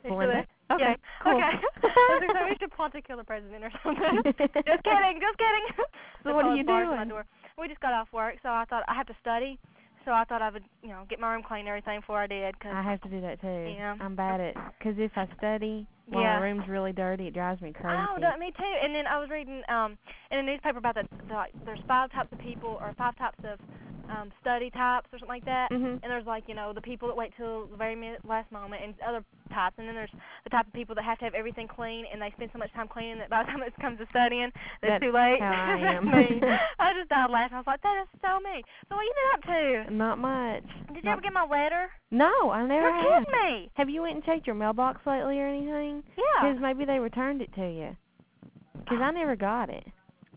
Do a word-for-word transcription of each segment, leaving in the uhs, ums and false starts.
Belinda. Okay, yeah. cool. Okay. I was like, we should plot to kill the president or something. Just kidding, just kidding. So what are you doing? My door. We just got off work, so I thought I have to study. So I thought I would, you know, get my room clean and everything before I did. Cause I have to do that too. Yeah. I'm bad at, because if I study while yeah. my room's really dirty, it drives me crazy. Oh, that, me too. And then I was reading um in a newspaper about the, the like, there's five types of people or five types of um study types or something like that. Mhm. And there's like, you know, the people that wait till the very minute, last moment, and other types. And then there's the type of people that have to have everything clean, and they spend so much time cleaning that by the time it comes to studying, it's That's too late. how I That's am. me. I just died laughing. I was like, that is so me. So what you been up to? Not much. Did you Not ever get my letter? No, I never You're have. kidding me. Have you went and checked your mailbox lately or anything? Yeah. Because maybe they returned it to you. Because I never got it.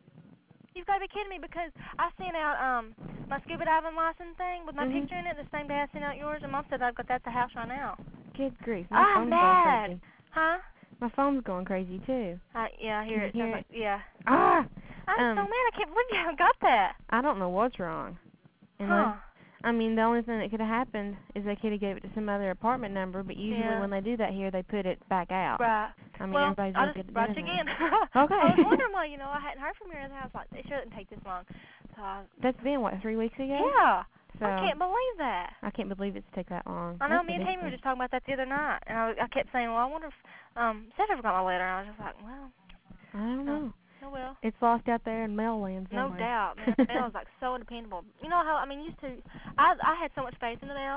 You've got to be kidding me, because I sent out um my scuba diving license thing with my Mhm. picture in it the same day I sent out yours, and Mom said I've got that at the house right now. Good grief. Oh, My I'm phone's mad. going crazy. Huh? My phone's going crazy too. Uh, yeah, I hear Can it. you hear Sounds like, yeah. Ah! I'm so Um, mad. I can't believe you haven't got that. I don't know what's wrong. Huh. I mean, the only thing that could have happened is they could have gave it to some other apartment number, but usually Yeah. when they do that here, they put it back out. Right. I mean, well, everybody's I real just good at brought you doing again. that. Okay. I was wondering why, you know, I hadn't heard from you in the house. Like, it shouldn't take this long. So I, That's been, what, three weeks ago? yeah. So I can't believe that. I can't believe it's took that long. I know, That's me and a big Tammy were thing. just talking about that the other night, and I, I kept saying, well, I wonder if um, Steph ever got my letter, and I was just like, well, I don't know. oh well. It's lost out there in mail land No somewhere. doubt, man. The mail is like so independable. You know how, I mean, used to, I I had so much faith in the mail.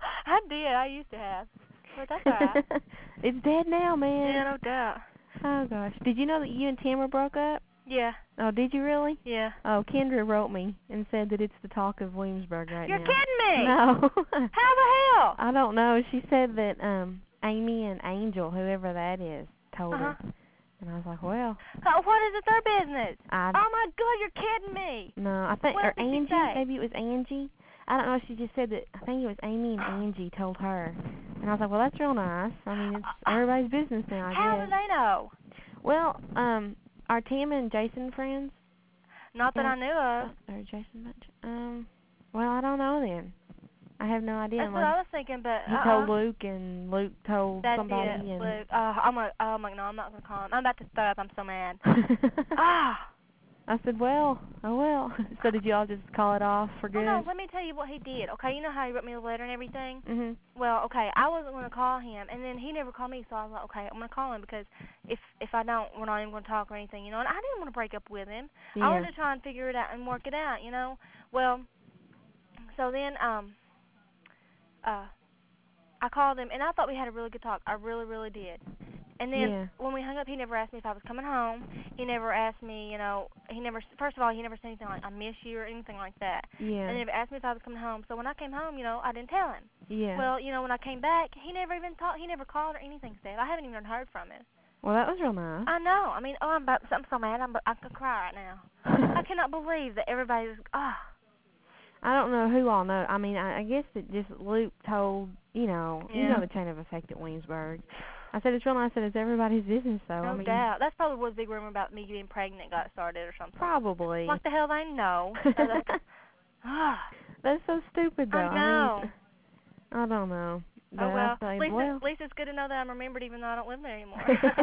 I did, I used to have. But that's all right. It's dead now, man. Yeah, no doubt. Oh, gosh. Did you know that you and Tamara broke up? Yeah. Oh, did you really? Yeah. Oh, Kendra wrote me and said that it's the talk of Williamsburg right You're now. kidding me! No. How the hell? I don't know. She said that um Amy and Angel, whoever that is, told Uh-huh. her. And I was like, well, Uh, what is it their business? I Oh my God, you're kidding me! no, I think What or did she Angie, say? maybe it was Angie. I don't know. She just said that. I think it was Amy and Angie told her. And I was like, well, that's real nice. I mean, it's everybody's business now, I How guess. do they know? Well, um, are Tim and Jason friends? Not that Yeah. I knew of. Or Jason Bunch? Um, well, I don't know then. I have no idea. That's what I was thinking, but He uh-uh. told Luke, and Luke told That's somebody. it, and Luke. Uh, I'm like, oh my, no, I'm not gonna call him. I'm about to throw up. I'm so mad. Ah. I said, well, oh well. So did y'all just call it off for good? Well, no, let me tell you what he did. Okay, you know how he wrote me a letter and everything? Mhm. Well, okay, I wasn't going to call him, and then he never called me, so I was like, okay, I'm going to call him because if if I don't, we're not even going to talk or anything, you know. And I didn't want to break up with him. Yeah. I wanted to try and figure it out and work it out, you know. Well, so then um, uh, I called him, and I thought we had a really good talk. I really, really did. And then Yeah. when we hung up, he never asked me if I was coming home. He never asked me, you know, he never, first of all, he never said anything like, I miss you or anything like that. Yeah. And he never asked me if I was coming home. So when I came home, you know, I didn't tell him. Yeah. Well, you know, when I came back, he never even talked, he never called or anything, Steph. I haven't even heard from him. Well, that was real nice. I know. I mean, oh, I'm about, I'm so mad. I'm, I could cry right now. I cannot believe that everybody's, ah. I don't know who all know. I mean, I, I guess that just Luke told, you know, Yeah. you know the chain of effect at Williamsburg. I said it's real nice that it's everybody's business, though. No I mean, doubt. That's probably what the big rumor about me getting pregnant got started or something. probably. What the hell they know? Ah. That's so stupid, though. I know. mean, I don't know. But Oh, well. I say, At least, well. at least it's good to know that I'm remembered even though I don't live there anymore.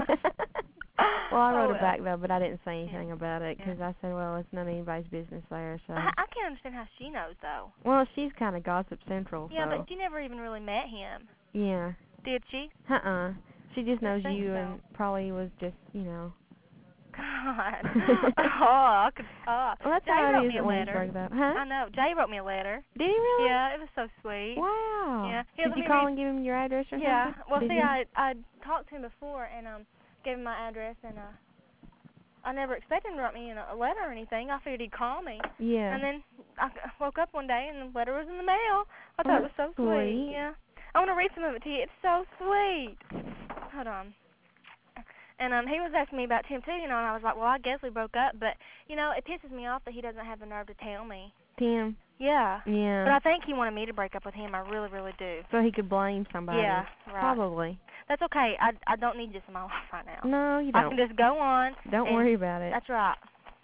Well, I wrote Oh, it back, though, but I didn't say anything Yeah. about it because Yeah. I said, well, it's none of anybody's business there, so. I, I can't understand how she knows, though. Well, she's kind of gossip central, Yeah, so. but she never even really met him. Yeah. Did she? Uh-uh. She just knows think you so. and probably was just, you know. God. oh, I could talk. Well, that's Jay how wrote it me is a at letter. Williamsburg, though. Huh? I know. Jay wrote me a letter. Did he really? Yeah, it was so sweet. Wow. Yeah. Here, Did let you me call read- and give him your address or Yeah. something? Well, Did see, you? I I talked to him before and um gave him my address and uh I never expected him to write me in a, a letter or anything. I figured he'd call me. Yeah. And then I woke up one day and the letter was in the mail. I thought Oh, it was so that's sweet. Yeah. I want to read some of it to you. It's so sweet. Hold on. And um, he was asking me about Tim too, you know, and I was like, well, I guess we broke up, but you know, it pisses me off that he doesn't have the nerve to tell me. Tim? Yeah. Yeah. But I think he wanted me to break up with him. I really, really do. So he could blame somebody. Yeah, right. Probably. That's okay. I I don't need this in my life right now. No, you I don't. can just go on. Don't and worry about it. That's right.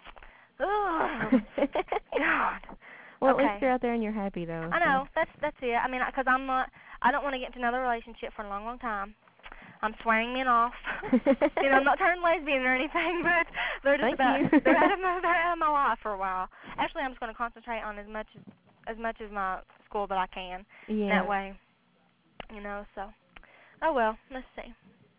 Ugh. God. Well, Okay. at least you're out there and you're happy, though. I know. That's that's it. I mean, because I'm not. I don't want to get into another relationship for a long, long time. I'm swearing men off. You know, I'm not turning lesbian or anything, but they're just Thank about you. they're out of my they're out of my life for a while. Actually, I'm just going to concentrate on as much as as much as my school that I can. Yeah. That way, you know. So, oh well, let's see.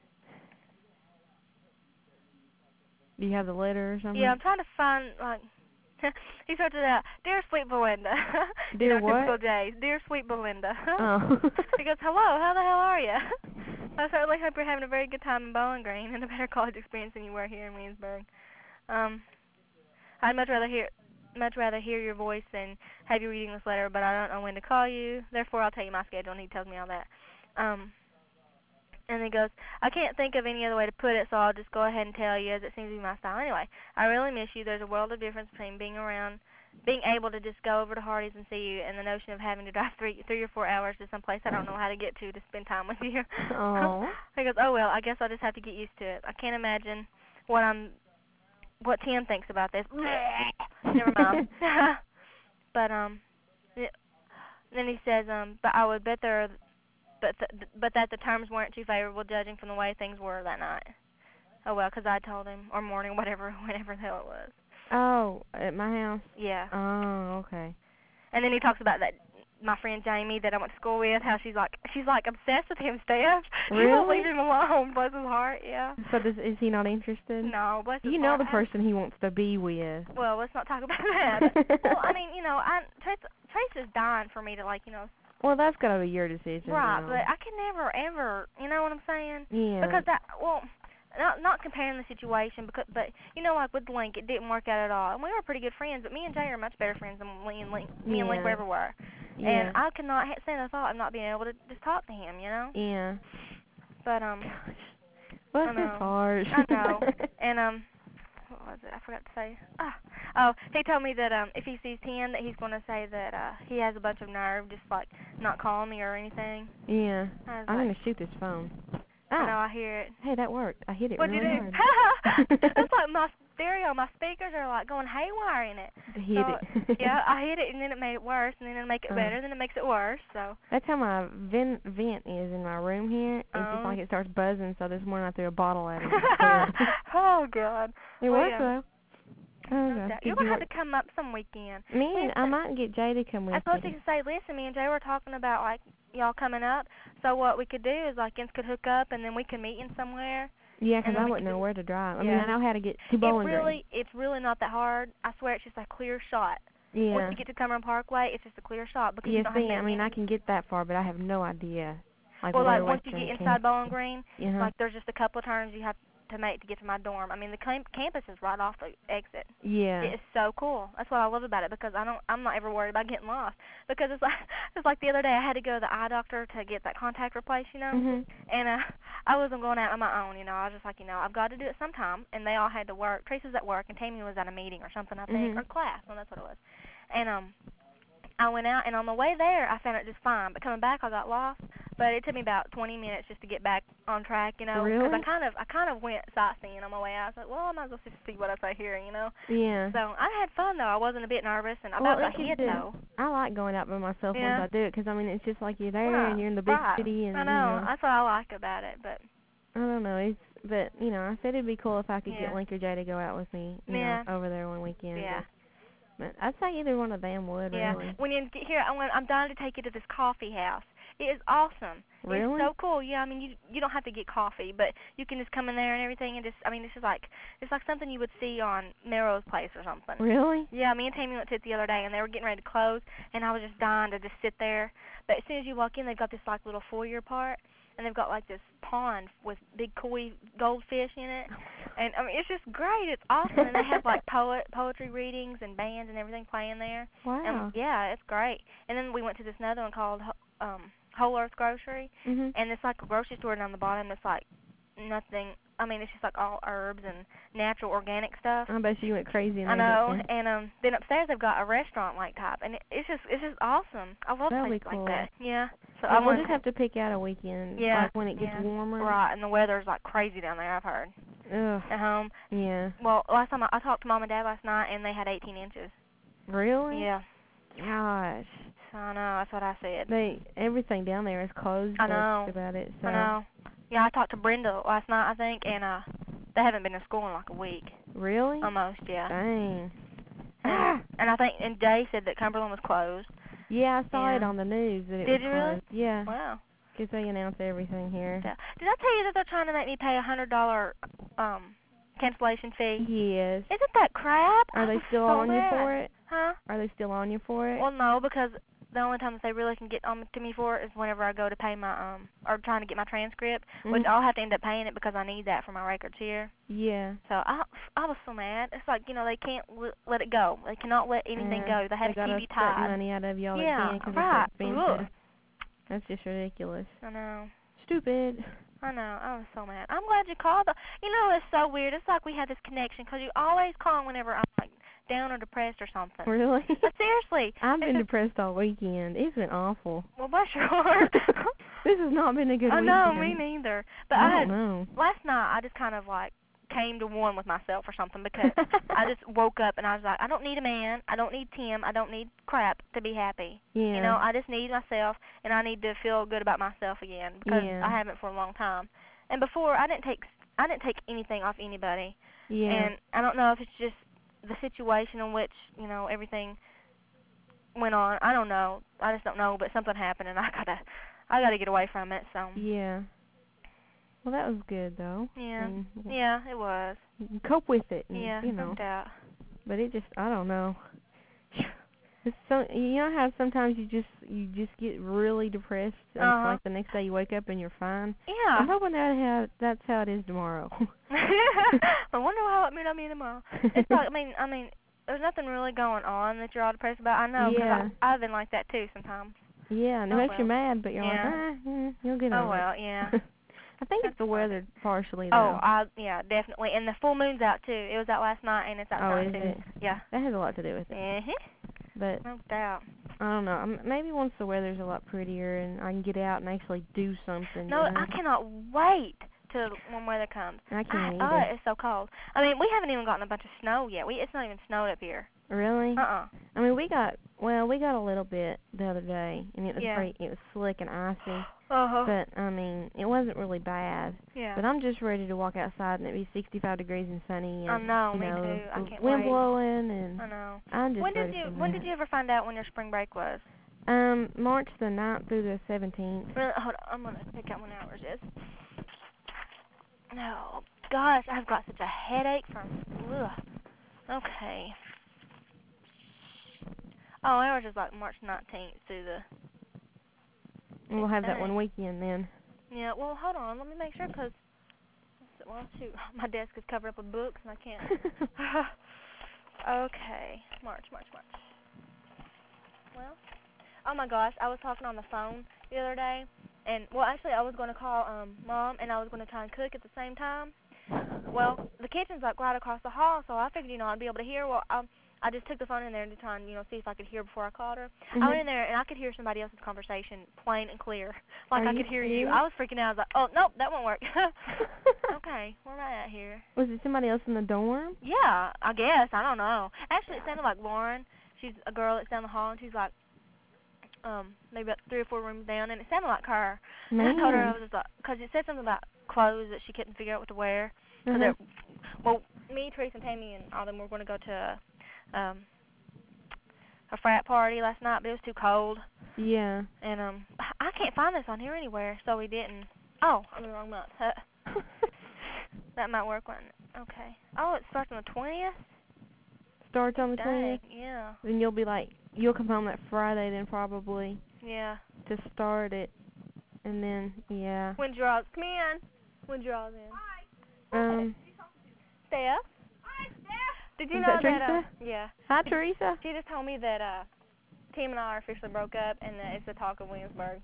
Do you have the letter or something? Yeah, I'm trying to find like. He started out, dear sweet Belinda. Dear you know, what? typical J's. Dear sweet Belinda. Oh. He goes, hello, how the hell are you? I certainly hope you're having a very good time in Bowling Green and a better college experience than you were here in Williamsburg. Um, I'd much rather hear much rather hear your voice than have you reading this letter, but I don't know when to call you. Therefore, I'll tell you my schedule, and he tells me all that. Um, and he goes, I can't think of any other way to put it, so I'll just go ahead and tell you, as it seems to be my style. Anyway, I really miss you. There's a world of difference between being around, being able to just go over to Hardee's and see you, and the notion of having to drive three, three or four hours to some place I don't know how to get to to spend time with you. Oh. He goes, oh well, I guess I'll just have to get used to it. I can't imagine what I'm, what Tim thinks about this. Never mind. But um, then he says, um, but I would bet there are. But th- but that the terms weren't too favorable, judging from the way things were that night. Oh well, 'cause I told him, or morning, whatever, whatever the hell it was. Oh, at my house? Yeah. Oh, okay. And then he talks about that my friend Jamie that I went to school with, how she's like she's like obsessed with him, Steph. She won't Really? leave him alone. Bless his heart. Yeah. So does, is he not interested? No, bless his You know heart. the person he wants to be with. Well, let's not talk about that. Well, I mean, you know, I Trace Trace is dying for me to like, you know. Well, that's got to be your decision. Right, now. but I can never ever, you know what I'm saying? Yeah. Because that, well, not not comparing the situation, because but you know, like with Link, it didn't work out at all, and we were pretty good friends. But me and Jay are much better friends than me and Link, me and Link Yeah. ever were. Yeah. And I could not ha- stand the thought of not being able to just talk to him, you know. Yeah. But um, Bless I know. his heart. I know. And um, what was it? I forgot to say. Ah, oh, he told me that um, if he sees Tim, that he's going to say that uh, he has a bunch of nerve, just like not calling me or anything. Yeah. I was I'm like, going to shoot this phone. I know, Ah. I hear it. Hey, that worked. I hit it What'd really you do? hard. That's like my stereo. My speakers are like going haywire in it. Hit so, it. Yeah, I hit it and then it made it worse, and then it'll make it Uh. better, then it makes it worse. So. That's how my vent vent is in my room here. It's Oh. just like it starts buzzing, so this morning I threw a bottle at it. Oh God. It Well, worked yeah. though. Oh, No gosh. doubt. Did You're gonna you have work? to come up some weekend. Me and I Listen, might get Jay to come with I was supposed me. to say, listen, me and Jay were talking about like y'all coming up. So what we could do is like Jens could hook up, and then we could meet in somewhere. Yeah, 'cause and then I we wouldn't could know do- where to drive. I Yeah. mean, I know how to get to Bowling It Green. really, it's really not that hard. I swear, it's just a clear shot. Yeah. Once you get to Cumberland Parkway, it's just a clear shot because you Yeah, don't see, have to I make mean, I any- can get that far, but I have no idea. Like Well, where like once you Western get can- inside Bowling Green, uh-huh. like there's just a couple of turns you have to make to get to my dorm. I mean, the cam- campus is right off the exit. Yeah. It is so cool. That's what I love about it because I don't, I'm not ever worried about getting lost. Because it's like, it's like the other day I had to go to the eye doctor to get that contact replaced, you know. Mhm. And uh, I wasn't going out on my own, you know. I was just like, you know, I've got to do it sometime. And they all had to work. Trace was at work, and Tammy was at a meeting or something, I think, Mhm. or class. Well, that's what it was. And um, I went out, and on the way there, I found it just fine. But coming back, I got lost. But it took me about twenty minutes just to get back on track, you know. Really? Because I kind of, I kind of went sightseeing on my way out. I was like, well, I might as well just see what I say here, you know. Yeah. So I had fun though. I wasn't a bit nervous, and I Well, about got it's hit just- though. I like going out by myself Yeah. once I do it, 'cause I mean, it's just like you're there Right, and you're in the big right. city, and I know. you know. That's what I like about it. But I don't know. It's but you know, I said it'd be cool if I could Yeah. get Link or Jay to go out with me, you Yeah. know, over there one weekend. yeah, But, but I'd say either one of them would yeah. really. When you get here, I want, I'm dying to take you to this coffee house. It is awesome. Really? It's so cool. Yeah, I mean, you you don't have to get coffee, but you can just come in there and everything, and just, I mean, this is like, it's like something you would see on Melrose Place or something. Really? Yeah, me and Tammy went to it the other day, and they were getting ready to close, and I was just dying to just sit there. But as soon as you walk in, they've got this like little foyer part, and they've got like this pond with big koi goldfish in it, and I mean, it's just great. It's awesome, and they have like poet poetry readings and bands and everything playing there. Wow. And yeah, it's great. And then we went to this another one called um Whole Earth Grocery, Mhm. and it's like a grocery store down the bottom. It's like nothing. I mean, it's just like all herbs and natural organic stuff. I bet you went crazy in I there. know. didn't you? And um, then upstairs they've got a restaurant like type, and it, it's just it's just awesome. I love That'd be places cool. like that. Yeah. So Well, I we'll want just have to pick out a weekend, Yeah, like when it gets yeah. warmer. Right, and the weather's like crazy down there. I've heard Ugh. at home. Yeah. Well, last time I, I talked to Mom and Dad last night, and they had eighteen inches. Really? Yeah. Gosh. So I know. That's what I said. They everything down there is closed. I know. About it. So. I know. Yeah, I talked to Brenda last night, I think, and uh, they haven't been to school in like a week. Really? Almost, yeah. Dang. And, and I think, and Jay said that Cumberland was closed. Yeah, I saw yeah. it on the news that it Did was you closed. really? Yeah. Wow. Because they announce everything here. Yeah. Did I tell you that they're trying to make me pay a hundred dollar um cancellation fee? Yes. Isn't that crap? Are they still so on you mad. for it? Huh? Are they still on you for it? Well, no, because the only time that they really can get on to me for it is whenever I go to pay my um or trying to get my transcript, mm-hmm. which I'll have to end up paying it because I need that for my records here. Yeah. So I I was so mad. It's like, you know, they can't l- let it go. They cannot let anything uh, go. They have they to keep gotta you suck tied. money out of y'all yeah, again because right. it's so expensive. Ugh. That's just ridiculous. I know. Stupid. I know. I was so mad. I'm glad you called. Though. You know, it's so weird. It's like we have this connection because you always call whenever I'm like down or depressed or something. Really? But seriously. I've been just, depressed all weekend. It's been awful. Well, bless your heart. This has not been a good I weekend. know, me neither. But I I don't had, know. Last night I just kind of like came to one with myself or something because I just woke up and I was like, I don't need a man, I don't need Tim, I don't need crap to be happy. Yeah. You know, I just need myself and I need to feel good about myself again because yeah. I haven't for a long time. And before I didn't take I didn't take anything off anybody. Yeah. And I don't know if it's just the situation in which, you know, everything went on. I don't know. I just don't know, but something happened and I gotta I gotta get away from it, so Yeah. Well, that was good, though. Yeah. And yeah, it was. you can cope with it. And, Yeah, you know. no doubt. But it just, I don't know. It's so, you know how sometimes you just you just get really depressed and Uh-huh. it's like the next day you wake up and you're fine? Yeah. I'm hoping that how, that's how it is tomorrow. I wonder how it may not be tomorrow. It's like, I mean, I mean, there's nothing really going on that you're all depressed about. I know, because yeah. I've been like that too sometimes. Yeah, and it oh, makes well. you mad, but you're yeah. like, ah, mm, you'll get oh, over well, it. yeah. I think That's it's the fine. weather partially, though. Oh, I, yeah, definitely. And the full moon's out too. It was out last night, and it's out oh, tonight is too. it? Yeah. That has a lot to do with it. Uh-huh. But no doubt. I don't know. Um, maybe once the weather's a lot prettier and I can get out and actually do something. No, you know? I cannot wait till when weather comes. I can't I, either. Oh, it's so cold. I mean, we haven't even gotten a bunch of snow yet. We It's not even snowed up here. Really? Uh-uh. I mean, we got, well, we got a little bit the other day, and it was Yeah. pretty, it was slick and icy. Uh-huh. But, I mean, it wasn't really bad. Yeah. But I'm just ready to walk outside and it be sixty-five degrees and sunny. And, I know, you me know, too. I the can't wind wait. blowing, and I know. I'm just When ready did you for When that. did you ever find out when your spring break was? Um, March the ninth through the seventeenth. Really? Hold on, I'm gonna pick out when ours is. No, gosh, I've got such a headache from. Ugh. Okay. Oh, ours is like March nineteenth through the. We'll have that Dang. one weekend then. Yeah. Well, hold on. Let me make sure, cause. Well, shoot, my desk is covered up with books and I can't. Okay, March, March, March. Well, oh my gosh, I was talking on the phone the other day, and well, actually, I was going to call um Mom, and I was going to try and cook at the same time. Well, the kitchen's like right across the hall, so I figured, you know, I'd be able to hear. Well, um, I just took the phone in there to try and, you know, see if I could hear before I called her. Mm-hmm. I went in there and I could hear somebody else's conversation plain and clear, like Are I you could hear serious? you. I was freaking out. I was like, oh nope, that won't work. Okay, where am I at here? Was it somebody else in the dorm? Yeah, I guess. I don't know. Actually, it sounded like Lauren. She's a girl that's down the hall, and she's like, um, maybe about three or four rooms down, and it sounded like her. Man. And I told her I was just like, because it said something about clothes that she couldn't figure out what to wear. Cause Uh-huh. they're, well, me, Teresa, and Tammy, and all of them were going to go to um, a frat party last night, but it was too cold. Yeah. And um, I can't find this on here anywhere, so we didn't. Oh, I'm in the wrong month. That might work one. Okay. Oh, it starts on the twentieth? Starts on the Dang, twentieth? yeah. Then you'll be like, you'll come home that Friday then probably Yeah. to start it. And then, yeah. When draws, come in. When draws in. Um, Steph? Hi, Steph. Did you Is know that that, uh, Teresa? yeah. hi, Teresa. She just told me that, uh, Tim and I are officially broke up and that it's the talk of Williamsburg.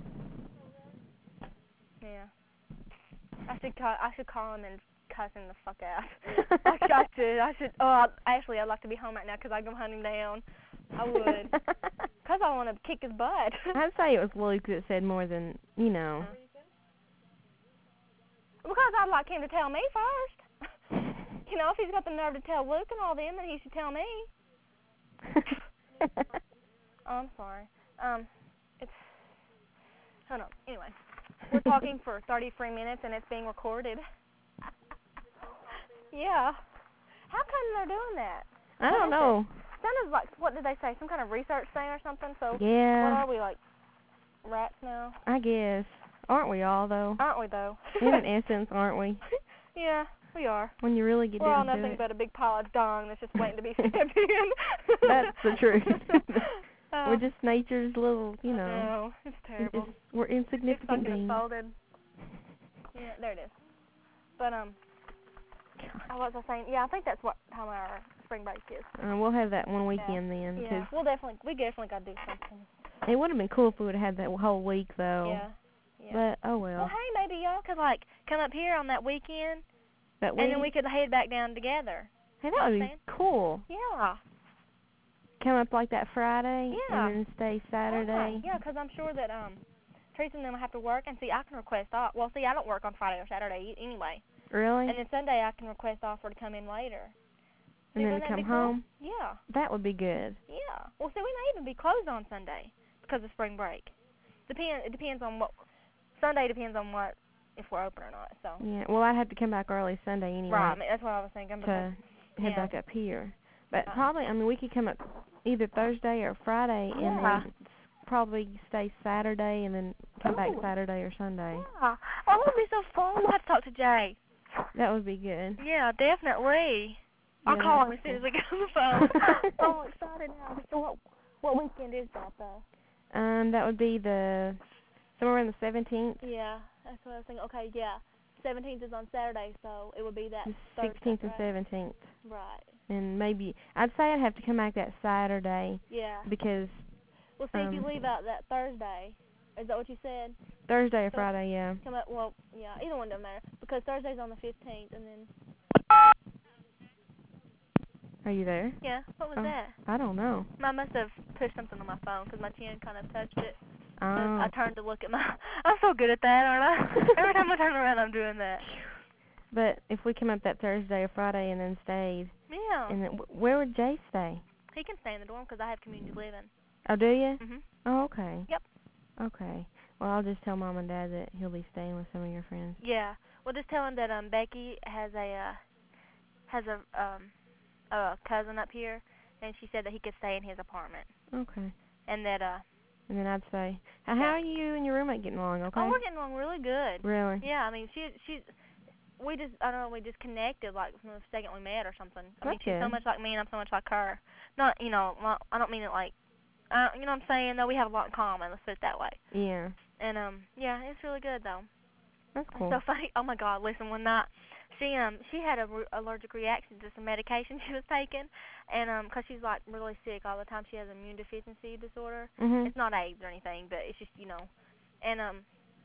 Yeah. I should call, I should call him and cuss him the fuck out. I should, I should, I should, oh, actually, I'd like to be home right now because I can hunt him down. I would. Because I want to kick his butt. I'd say it was Luke that said more than, you know. Because I'd like him to tell me first. You know, if he's got the nerve to tell Luke and all them, then he should tell me. Oh, I'm sorry. Um, it's, hold on. Anyway, We're talking for thirty-three minutes and it's being recorded. Yeah. How come they're doing that? I What don't is know. it? Sounded like, what did they say? Some kind of research thing or something? So Yeah. what are we, like, rats now? I guess. Aren't we all, though? Aren't we, though? In an essence, aren't we? Yeah, we are. When you really get We're all down to nothing it. but a big pile of dung that's just waiting to be stepped in. That's the truth. um, We're just nature's little, you know. No, it's terrible. It's, we're It's insignificant fucking beings. unfolded. Yeah, there it is. But, um, I was saying, yeah, I think that's what time our spring break is. Uh, we'll have that one weekend yeah. then. Yeah, Cause we'll definitely, we definitely got to do something. it would have been cool if we would have had that whole week, though. Yeah. Yeah. But, oh well. Well, hey, maybe y'all could, like, come up here on that weekend, That and week? then we could head back down together. Hey, that would be saying? cool. Yeah. Come up like that Friday, Yeah. and then stay Saturday. Yeah, because I'm sure that, um, Teresa and them have to work, and see, I can request off. Well, see, I don't work on Friday or Saturday e- anyway. Really? And then Sunday I can request off for to come in later. And See, then wouldn't to that come be cool? home? Yeah. That would be good. Yeah. Well, see, we may even be closed on Sunday because of spring break. Depend. It depends on what. Sunday depends on what if we're open or not. So. Yeah. Well, I'd have to come back early Sunday anyway. Right. I mean, that's what I was thinking. To Because, head yeah. back up here. But Uh, probably, I mean, we could come up either Thursday or Friday, and Yeah. then probably stay Saturday, and then come back Ooh. Saturday or Sunday. Yeah. Oh, that would be so fun. We'll have to talk to Jay. That would be good. Yeah, definitely. I'll Yeah, call him that's as soon as cool. we get on the phone. I'm excited now. So what, what weekend is that, though? Um, that would be the somewhere around the seventeenth. Yeah, that's what I was thinking. Okay, yeah. seventeenth is on Saturday, so it would be that The Thursday, sixteenth and right? seventeenth. Right. And maybe, I'd say I'd have to come back that Saturday Yeah. because Well, see, if you um, leave out that Thursday, is that what you said? Thursday or So- Friday, yeah. Come up, well, yeah, either one doesn't matter. Because Thursday's on the fifteenth, and then, Are you there? yeah, what was Oh, that? I don't know. I must have pushed something on my phone because my chin kind of touched it. Oh. I turned to look at my, I'm so good at that, aren't I? Every time I turn around, I'm doing that. But if we come up that Thursday or Friday and then stayed, Yeah. and then, where would Jay stay? He can stay in the dorm because I have community living. Oh, do you? hmm Oh, okay. Yep. Okay. Well, I'll just tell Mom and Dad that he'll be staying with some of your friends. Yeah. Well, just tell him that um Becky has a uh, has a um a cousin up here, and she said that he could stay in his apartment, Okay. and that uh And then I'd say, how, how are you and your roommate getting along? Okay. oh, we're getting along really good. Really? Yeah, I mean she she we just I don't know we just connected like from the second we met or something. I mean That's she's so good. much like me and I'm so much like her. Not you know not, I don't mean it like uh, you know what I'm saying though we have a lot in common. Let's put it that way. Yeah. And um yeah it's really good though. That's cool. So funny. Oh my God! Listen, one night she um she had a re- allergic reaction to some medication she was taking, and um 'cause she's like really sick all the time. She has immune deficiency disorder. Mhm. It's not AIDS or anything, but it's just you know, and um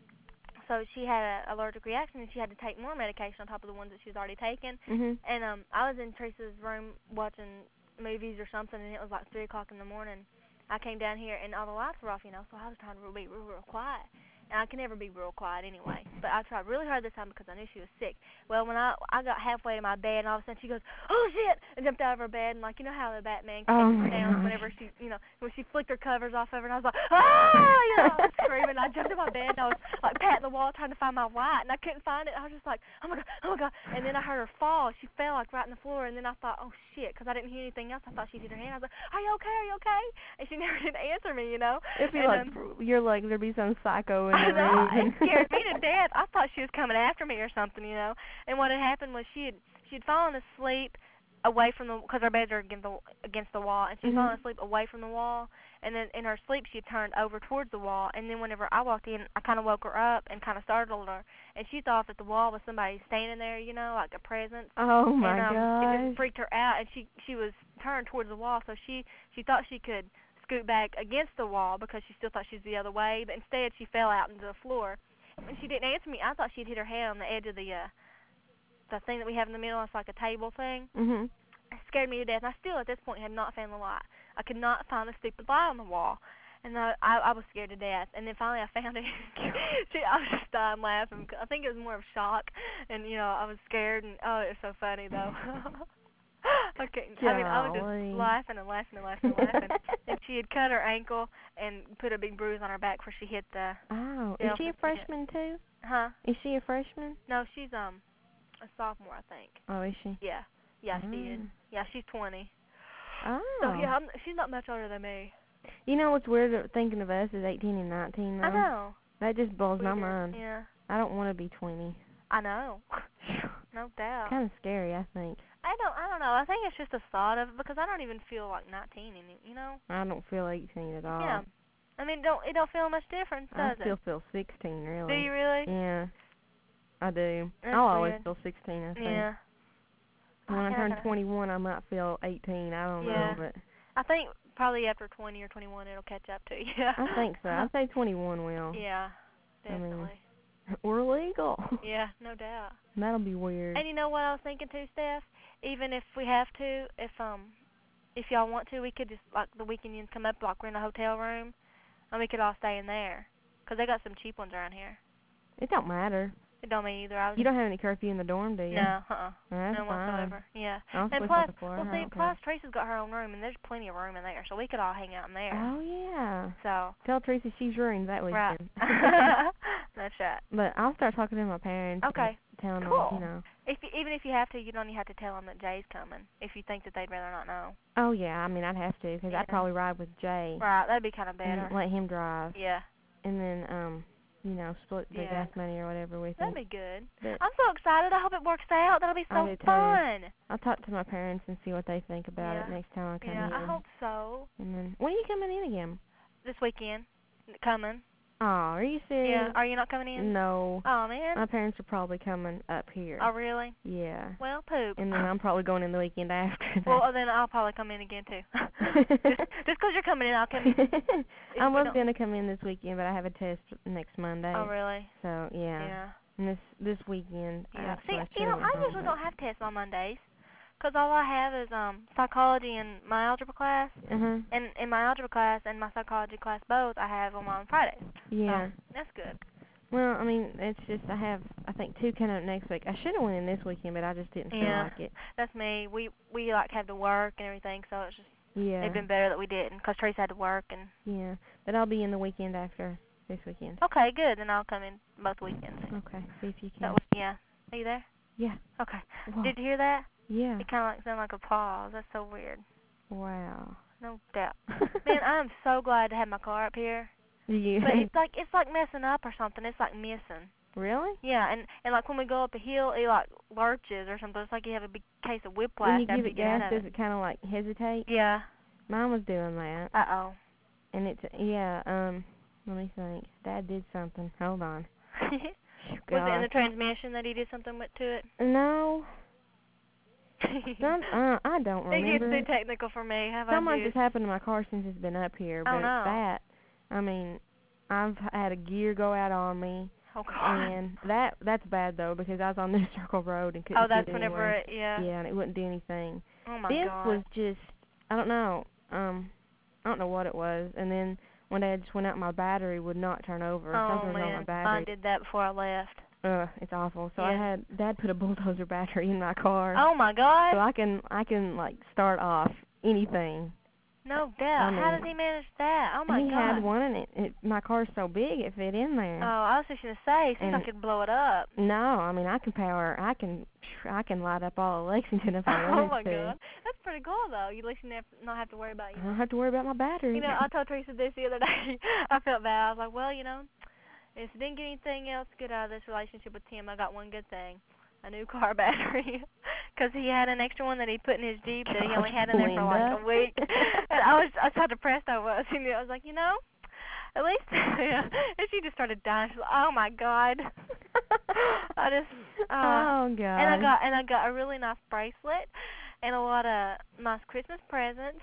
so she had an allergic reaction and she had to take more medication on top of the ones that she was already taking. Mhm. And um I was in Teresa's room watching movies or something, and it was like three o'clock in the morning. I came down here and all the lights were off, you know, so I was trying to be real, real quiet. And I can never be real quiet anyway. But I tried really hard this time because I knew she was sick. Well, when I I got halfway to my bed, and all of a sudden she goes, "Oh shit!" and jumped out of her bed, and like you know how the Batman Oh, takes my sounds gosh. whenever she, you know, when she flicked her covers off of her, and I was like, "Ah!" You know, I was screaming. I jumped in my bed, and I was like patting the wall trying to find my white, and I couldn't find it. I was just like, "Oh my god, oh my god!" And then I heard her fall. She fell like right on the floor, and then I thought, "Oh shit," because I didn't hear anything else. I thought she hit her hand. I was like, "Are you okay? Are you okay?" And she never did answer me, you know. It'd be and, like um, you're like there'd be some psycho in I the know, room. it scared me to death. I thought she was coming after me or something, you know. And what had happened was she had she had fallen asleep away from the because our beds are against the against the wall, and she had Mhm. fallen asleep away from the wall. And then in her sleep, she had turned over towards the wall. And then whenever I walked in, I kind of woke her up and kind of startled her, and she thought that the wall was somebody standing there, you know, like a presence. Oh my and, um, It gosh. just freaked her out, and she she was turned towards the wall, so she she thought she could scoot back against the wall because she still thought she was the other way, but instead she fell out into the floor. And she didn't answer me. I thought she'd hit her head on the edge of the uh, the thing that we have in the middle. It's like a table thing. Mhm. It scared me to death. And I still, at this point, had not found the light. I could not find the stupid light on the wall. And I, I, I was scared to death. And then finally I found it. she, I was just dying laughing. I think it was more of shock. And, you know, I was scared. And, oh, it was so funny, though. Okay, I mean, I was Golly. just laughing and laughing and laughing and laughing. And she had cut her ankle and put a big bruise on her back where she hit the. Oh, is she a freshman too? Huh? Is she a freshman? No, she's um a sophomore, I think. Oh, is she? Yeah, yeah, she Oh. is. Yeah, she's twenty. Oh. So yeah, I'm, she's not much older than me. You know what's weird thinking of us as eighteen and nineteen though? I know. That just blows my Weird. mind. Yeah. I don't want to be twenty. I know. No doubt. Kind of scary, I think. I don't. I don't know. I think it's just a thought of it because I don't even feel like nineteen. Any, you know. I don't feel eighteen at all. Yeah. I mean, don't it don't feel much difference, does I still it? feel sixteen, really. Do you really? Yeah, I do. That's I'll always weird. feel sixteen, I think. Yeah. When I Okay, turn gotta- twenty-one, I might feel eighteen. I don't Yeah. know, but I think probably after twenty or twenty-one, it'll catch up to you. I think so. I'd say twenty-one will. Yeah. I mean, Definitely. We're legal. Yeah. No doubt. That'll be weird. And you know what I was thinking too, Steph? Even if we have to, if um, if y'all want to, we could just like the weekend you come up, like we're in a hotel room, and we could all stay in there, 'cause they got some cheap ones around here. It don't matter. It don't mean either. I was You don't have any curfew in the dorm, do you? No, uh-uh. That's None fine. whatsoever. Yeah. I'll And sleep plus, on the floor. well, I see, don't plus care. Teresa's got her own room, and there's plenty of room in there, so we could all hang out in there. Oh yeah. So. Tell Teresa she's ruined that Right. weekend. That's right. But I'll start talking to my parents. Okay. And telling Cool. them, you know. If you, even if you have to, you don't even have to tell them that Jay's coming. If you think that they'd rather not know. Oh yeah. I mean, I'd have to, 'cause Yeah. I'd probably ride with Jay. Right. That'd be kind of better. And let him drive. Yeah. And then, um, you know, split the Yeah. gas money or whatever with That'd him. be good. But I'm so excited. I hope it works out. That'll be I so do too. fun. I'll talk to my parents and see what they think about it Yeah. next time I come Yeah, in. I hope so. And then, when are you coming in again? This weekend. Coming. Oh, are you Yeah. serious? Are you not coming in? No. Oh, man. My parents are probably coming up here. Oh, really? Yeah. Well, poop. And then I'm probably going in the weekend after that. Well, then I'll probably come in again, too. Just 'cause you're coming in, I'll come in. I we was don't- going to come in this weekend, but I have a test next Monday. Oh, really? So, yeah. Yeah. And this this weekend, Yeah. actually, See, I you should've know, went I home, usually but- don't have tests on Mondays. 'Cause all I have is um psychology and my algebra class. Uh-huh. And in my algebra class and my psychology class both, I have them on Fridays. Yeah. So, that's good. Well, I mean, it's just I have I think two coming up next week. I should have went in this weekend, but I just didn't feel Yeah. like it. That's me. We we like have to work and everything, so it's just Yeah. it'd been better that we didn't, 'cause Teresa had to work and. Yeah. But I'll be in the weekend after this weekend. Okay, good. Then I'll come in both weekends. Okay. See if you can. That was, yeah. Are you there? Yeah. Okay. Whoa. Did you hear that? Yeah. It kind of like sounded like a pause. That's so weird. Wow. No doubt. Man, I'm so glad to have my car up here. Do you? But it's like it's like messing up or something. It's like missing. Really? Yeah, and and like when we go up a hill, it like lurches or something. It's like you have a big case of whiplash When you after give you it get out gas, of does it kind of like hesitate? Yeah. Mine was doing that, Uh oh. and it's yeah. Um, let me think. Dad did something. Hold on. Was it in Gosh. the transmission that he did something with to it? No. Some, uh, I don't It gets remember. too technical for me. How So about much you? has happened to my car since it's been up here, Oh, but no. that, I mean, I've had a gear go out on me, Oh God. and that that's bad though because I was on New Circle Road and couldn't Oh, that's get whenever anywhere. it, yeah. Yeah, and it wouldn't do anything. Oh my this God. was just, I don't know, um, I don't know what it was, and then one day I just went out, my battery would not turn over. Oh Something was on my man, battery. mine did that before I left. Ugh, it's awful. So I Yeah. had Dad put a bulldozer battery in my car, Oh my God. so I can I can like start off anything. No doubt. I How mean, does he manage that? Oh my he God. had one, and it, it my car's so big it fit in there. Oh, I was just gonna say, it seems And- like it'd blow it up. No, I mean I can power. I can I can light up all of Lexington if I Oh wanted my to. God, that's pretty cool though. You at least you never, not have to worry about you. I don't have to worry about my battery. You know, I told Teresa this the other day. I felt bad. I was like, well, you know, if I didn't get anything else good out of this relationship with Tim, I got one good thing. A new car battery. Because he had an extra one that he put in his Jeep that he only had in there for like Linda. a week. And I was, I was how depressed I was. And I was like, you know, at least, yeah. And she just started dying. She's like, oh my God. I just, uh, oh God. and I got, and I got a really nice bracelet and a lot of nice Christmas presents.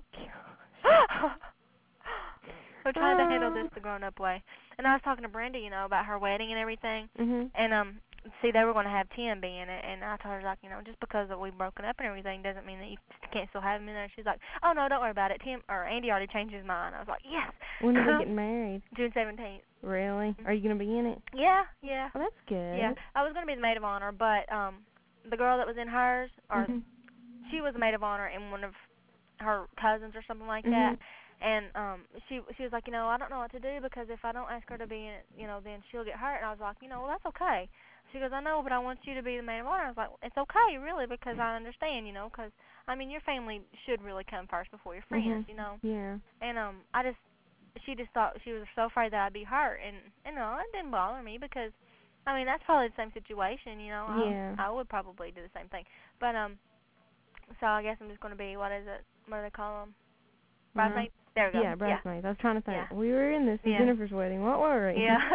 I'm trying to handle this the grown-up way. And I was talking to Brenda, you know, about her wedding and everything. Mhm. And um, see, they were going to have Tim be in it, and I told her like, you know, just because that we've broken up and everything doesn't mean that you can't still have him in there. She's like, oh no, don't worry about it. Tim or Andy already changed his mind. I was like, yes. When are they getting married? June seventeenth. Really? Are you gonna be in it? Yeah, yeah, Oh, that's good. yeah. I was going to be the maid of honor, but um, the girl that was in hers, or Mhm. she was a maid of honor in one of her cousins or something like Mhm. that. And um, she she was like, you know, I don't know what to do because if I don't ask her to be in it, you know, then she'll get hurt. And I was like, you know, well, that's okay. She goes, I know, but I want you to be the maid of honor. I was like, it's okay, really, because I understand, you know, because, I mean, your family should really come first before your friends, Mhm. you know. Yeah. And um, I just, she just thought, she was so afraid that I'd be hurt. And, you know, it didn't bother me because, I mean, that's probably the same situation, you know. Yeah. I, I would probably do the same thing. But, um, so I guess I'm just going to be, what is it? What do they call them? Bridesmaids? There we go. Yeah, bridesmaids. I was trying to think. Yeah. We were in this at Yeah. Jennifer's wedding. What were we? Yeah.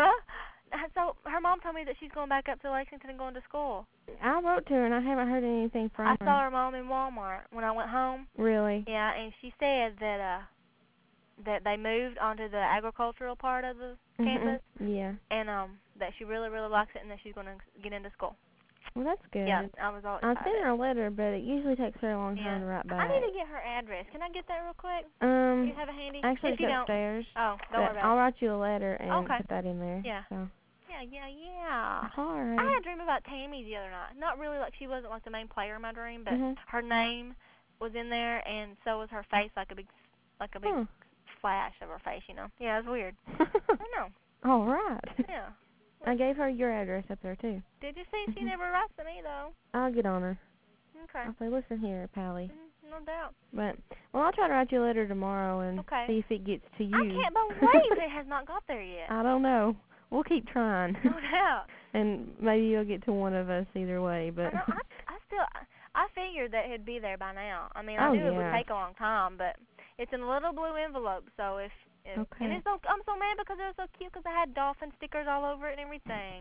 So her mom told me that she's going back up to Lexington and going to school. I wrote to her and I haven't heard anything from I her. saw her mom in Walmart when I went home. Really? Yeah, and she said that uh that they moved onto the agricultural part of the Mhm. campus, Yeah. and um that she really really likes it and that she's going to get into school. Well, that's good. Yeah, I was all I excited. sent her a letter, but it usually takes her a long time Yeah. to write back. I need to get her address. Can I get that real quick? Um, Do you have it handy? actually, if it's you upstairs. don't. Oh, don't But worry about I'll it. write you a letter and Okay. put that in there. Yeah. So. Yeah, yeah, yeah. All right. I had a dream about Tammy the other night. Not really, like she wasn't like the main player in my dream, but Mhm. her name was in there, and so was her face, like a big, like a big Huh. flash of her face. You know? Yeah, it was weird. I don't know. All right. Yeah. I gave her your address up there too. Did you see? She Mhm. never writes to me though. I'll get on her. Okay. I'll say, listen here, Pally. Mm, no doubt. But well, I'll try to write you a letter tomorrow and Okay. see if it gets to you. I can't believe it has not got there yet. I don't know. We'll keep trying. No doubt. And maybe you'll get to one of us either way. But I, know, I, I still, I, I figured that it'd be there by now. I mean, Oh, I knew it would yeah. take a long time, but it's in a little blue envelope. So if, if Okay. and it's so, I'm so mad because it was so cute because I had dolphin stickers all over it and everything.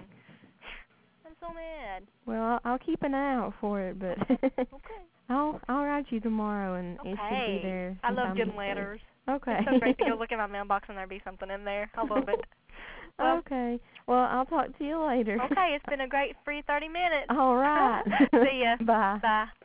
I'm so mad. Well, I'll, I'll keep an eye out for it, but Okay. I'll I'll write you tomorrow, and Okay. it should be there. I love sometime getting this week. letters. Okay. It's so great to go look in my mailbox and there be something in there. I love it. Well, okay. Well, I'll talk to you later. Okay, it's been a great free thirty minutes. All right. See ya. Bye. Bye.